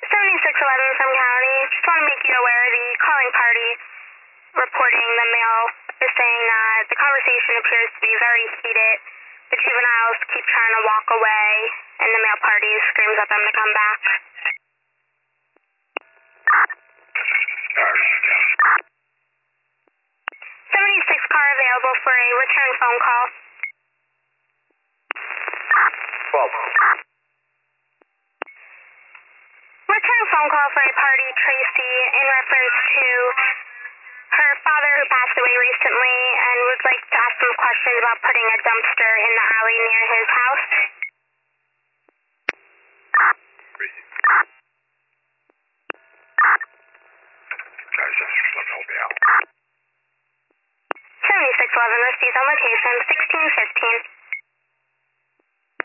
7611 from county. Just want to make you aware the calling party reporting the male is saying that the conversation appears to be very heated. The juveniles keep trying to walk away, and the male party screams at them to come back. 76 car available for a return phone call. 12. Return phone call for a party, Tracy, in reference to her father who passed away recently and would like to ask some questions about putting a dumpster in the alley near his house. 7611 received on location, 1615.